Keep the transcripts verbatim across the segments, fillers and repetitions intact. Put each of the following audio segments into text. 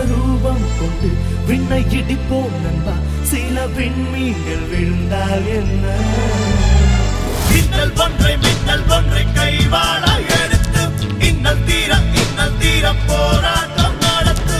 விஸ்வரூபம் கொண்டு விண்ணை இடிப்போம் நண்பா, சில விண்மீன்கள் விழுந்தால் என்ன? மின்னல் ஒன்றை மின்னல் ஒன்றை கைவாள எடுத்து இன்னல் தீர இன்னல் தீர போராட்டம் நடத்து.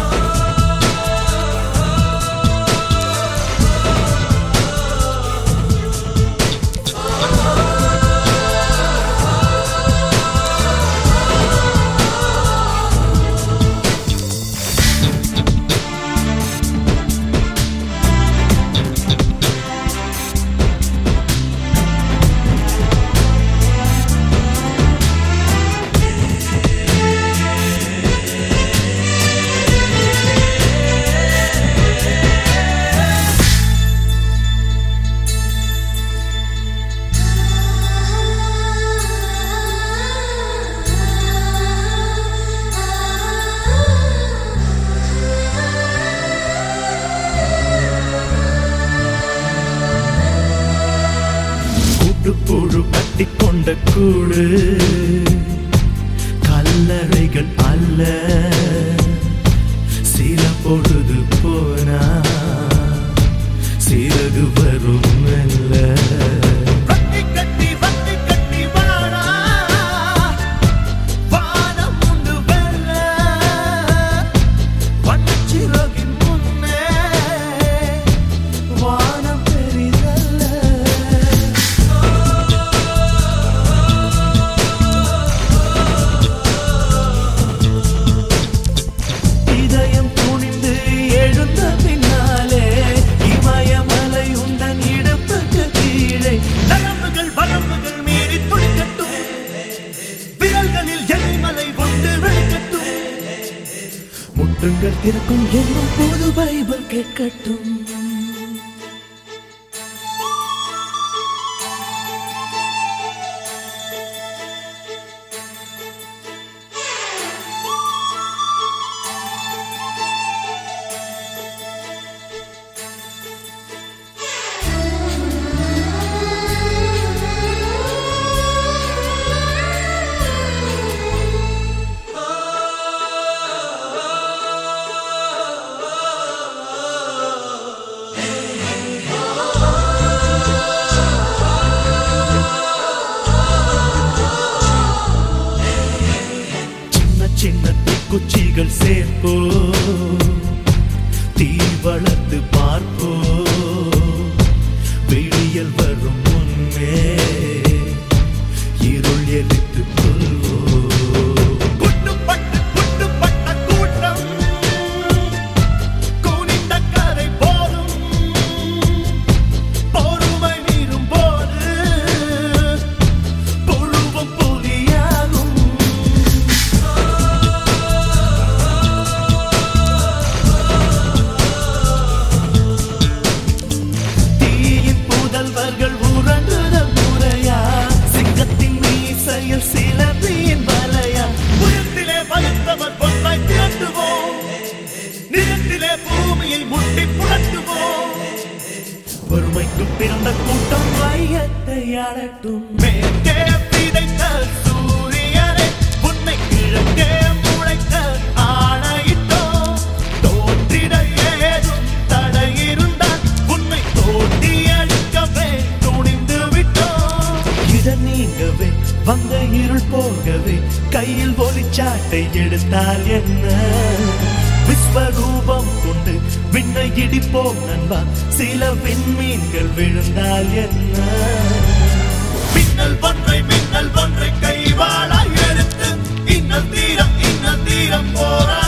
புழு கட்டிக்கொண்ட கூடு கல்லறைகள் அல்ல, சில பொழுது போனா சிறகு வரும் மெல்ல. முட்டுங்கள் திறக்கும் என்னும் போது பைபிள் கேட்கட்டும். சின்ன குச்சிகள் சேர்ப்போ, தீ வளர்த்து பார்ப்போ, வெளியில் வரும் முன்னே இருள் எரித்து கொள்வோ. குட்டுப்பட்டு குட்டுப்பட்ட கூட்டம் கூனிட்ட கரை போதும், பொறுமை மீறும் போது புழுவும் புலியாகும். சிலந்தியின் வலையா புயத்திலே வலுத்தவர் பொன்றாய் திரட்டுவோம், நிலத்திலே பூமியை முட்டி புரட்டுவோம். பொறுமைக்கு பிறந்த கூட்டம் வையத்தை ஆளட்டும். மேற்கே விதைத்த சூரியனை உன்னை கிழக்கே முளைக்க ஆணையிட்டோம். தோன்றிட ஏதும் தடை இருந்தால் உன்னை தோண்டி அழிக்கவே துணிந்து விட்டோம். இதை நீங்கவே வந்த இருள் போகவே கையில் ஒளிச்சாட்டை எடுத்தால் என்ன? விஸ்வரூபம் கொண்டு விண்ணை இடிப்போம் நண்பா, சில விண்மீன்கள் விழுந்தால் என்ன? மின்னல் ஒன்றை மின்னல் ஒன்றை கைவாள எடுத்து இன்னல் தீரம் இன்னல் தீரம் போரா